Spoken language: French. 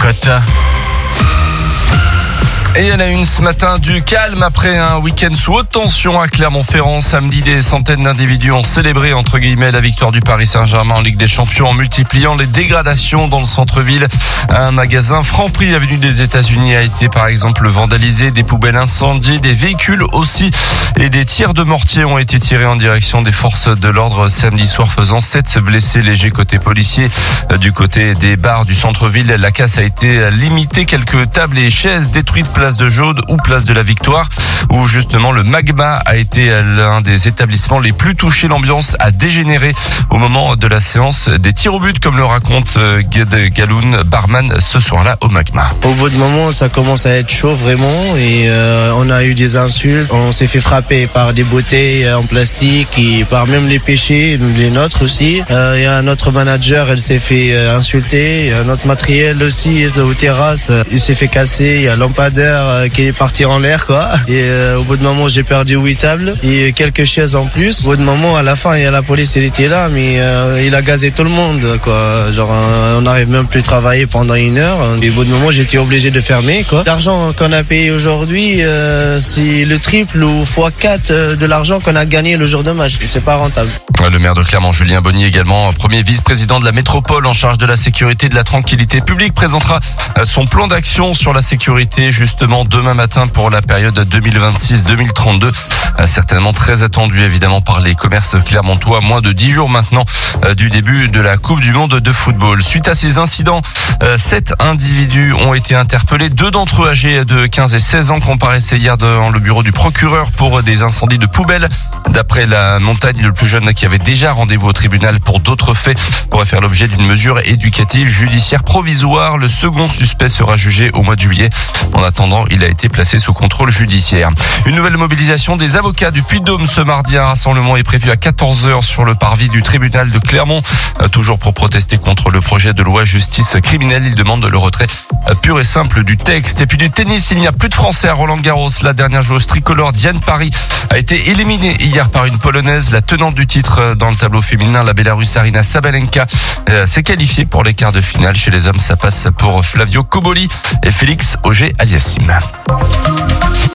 Cocotte. Et à la une ce matin, du calme après un week-end sous haute tension à Clermont-Ferrand. Samedi, des centaines d'individus ont célébré entre guillemets la victoire du Paris Saint-Germain en Ligue des Champions en multipliant les dégradations dans le centre-ville. Un magasin Franprix avenue des États-Unis a été par exemple vandalisé, des poubelles incendiées, des véhicules aussi et des tirs de mortier ont été tirés en direction des forces de l'ordre samedi soir, faisant 7 blessés légers côté policier. Du côté des bars du centre-ville, la casse a été limitée, quelques tables et chaises détruites place de Jaude ou place de la Victoire, où justement le Magma a été l'un des établissements les plus touchés. L'ambiance a dégénéré au moment de la séance des tirs au but, comme le raconte Gued Galoun, barman ce soir-là au Magma. Au bout de moment, ça commence à être chaud vraiment et on a eu des insultes. On s'est fait frapper par des bouteilles en plastique et par même les péchés, les nôtres aussi. Il y a un autre manager, elle s'est fait insulter. Il y a un autre matériel aussi aux terrasses, il s'est fait casser. Il y a un lampadaire qui est parti en l'air quoi. Et au bout de moment, j'ai perdu 8 tables et quelques chaises en plus. Au bout de moment, à la fin, il y a la police, elle était là, mais il a gazé tout le monde quoi. Genre, on n'arrive même plus à travailler pendant 1 heure. Et au bout de moment, j'étais obligé de fermer quoi. L'argent qu'on a payé aujourd'hui, c'est le triple ou x4 de l'argent qu'on a gagné le jour de match. C'est pas rentable. Le maire de Clermont, Julien Bonny, également premier vice-président de la métropole en charge de la sécurité et de la tranquillité publique, présentera son plan d'action sur la sécurité justement demain matin pour la période 2026-2032. Certainement très attendu évidemment par les commerces clermontois, moins de 10 jours maintenant du début de la Coupe du Monde de football. Suite à ces incidents, 7 individus ont été interpellés. 2 d'entre eux âgés de 15 et 16 ans comparaissaient hier dans le bureau du procureur pour des incendies de poubelles. D'après la montagne, le plus jeune qui avait déjà rendez-vous au tribunal pour d'autres faits pourrait faire l'objet d'une mesure éducative judiciaire provisoire. Le second suspect sera jugé au mois de juillet. En attendant, il a été placé sous contrôle judiciaire. Une nouvelle mobilisation des avocats du Puy-de-Dôme ce mardi. Un rassemblement est prévu à 14h sur le parvis du tribunal de Clermont. Toujours pour protester contre le projet de loi justice criminelle. Ils demandent le retrait pur et simple du texte. Et puis du tennis, il n'y a plus de Français à Roland-Garros. La dernière joueuse tricolore Diane Paris a été éliminée hier par une Polonaise. La tenante du titre dans le tableau féminin, la Bélarusse Aryna Sabalenka, s'est qualifiée pour les quarts de finale. Chez les hommes, ça passe pour Flavio Cobolli et Félix Auger-Aliassime.